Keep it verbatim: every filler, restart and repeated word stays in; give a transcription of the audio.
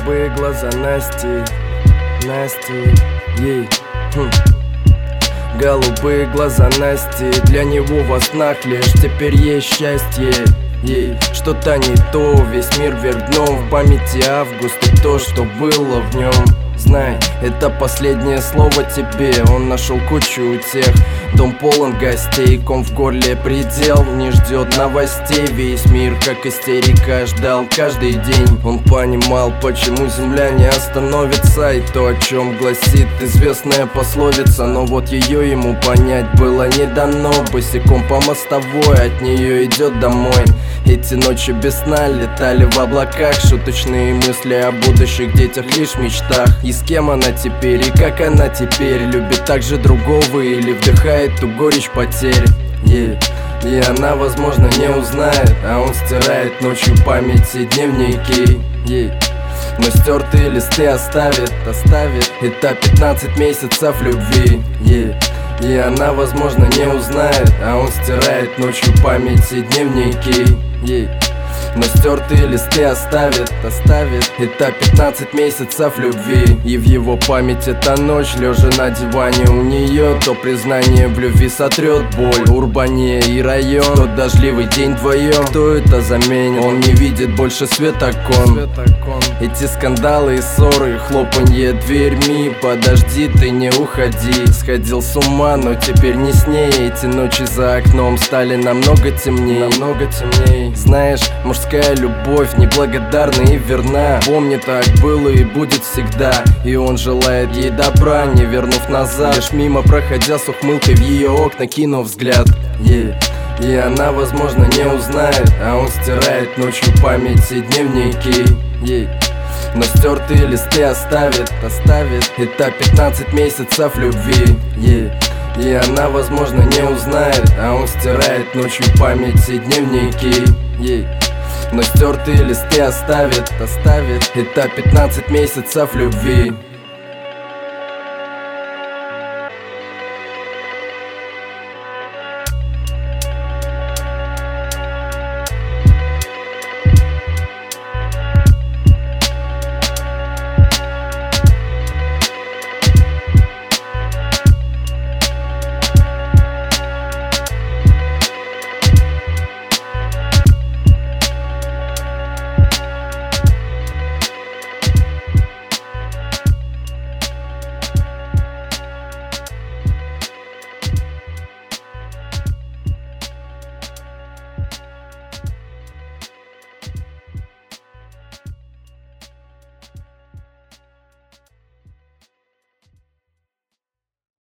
Голубые глаза Насти, Насти, ей, хм. Голубые глаза Насти, для него во снах лишь теперь есть счастье. Ей что-то не то, весь мир вверх дном, в памяти август и то, что было в нем. Знай, это последнее слово тебе. Он нашел кучу утех, дом полон гостей, ком в горле предел, не ждет новостей. Весь мир как истерика ждал каждый день. Он понимал, почему земля не остановится, и то, о чем гласит известная пословица. Но вот ее ему понять было не дано. Босиком по мостовой от нее идет домой. Эти ночи без сна летали в облаках, шуточные мысли о будущих детях лишь в мечтах. И с кем она теперь, и как она теперь, любит так же другого или вдыхает ту горечь потерь. yeah. И она, возможно, не узнает, а он стирает ночью памяти дневники. yeah. Но стертые листы оставит, оставит. Это пятнадцать месяцев любви. yeah. И она, возможно, не узнает, а он стирает ночью памяти дневники. yeah. Но стертые листы оставит, оставит. Это пятнадцать месяцев любви. И в его память эта ночь, лежа на диване у нее, то признание в любви сотрет боль. Урбания и район, тот дождливый день вдвоем, кто это заменит? Он не видит больше светокон. Эти скандалы и ссоры, хлопанье дверьми. Подожди, ты не уходи. Сходил с ума, но теперь не с ней. Эти ночи за окном стали намного темней, намного темней. Знаешь, мужская любовь неблагодарна и верна. Помни, так было и будет всегда. И он желает ей добра, не вернув назад, лишь мимо проходя с ухмылкой в ее окна, кинув взгляд. yeah. И она, возможно, не узнает, а он стирает ночью памяти дневники. yeah. Но стертые листы оставит, оставит. Это пятнадцать месяцев любви. yeah. И она, возможно, не узнает, а он стирает ночью памяти дневники. yeah. Но стертые листы оставит, оставит. Это пятнадцать месяцев любви.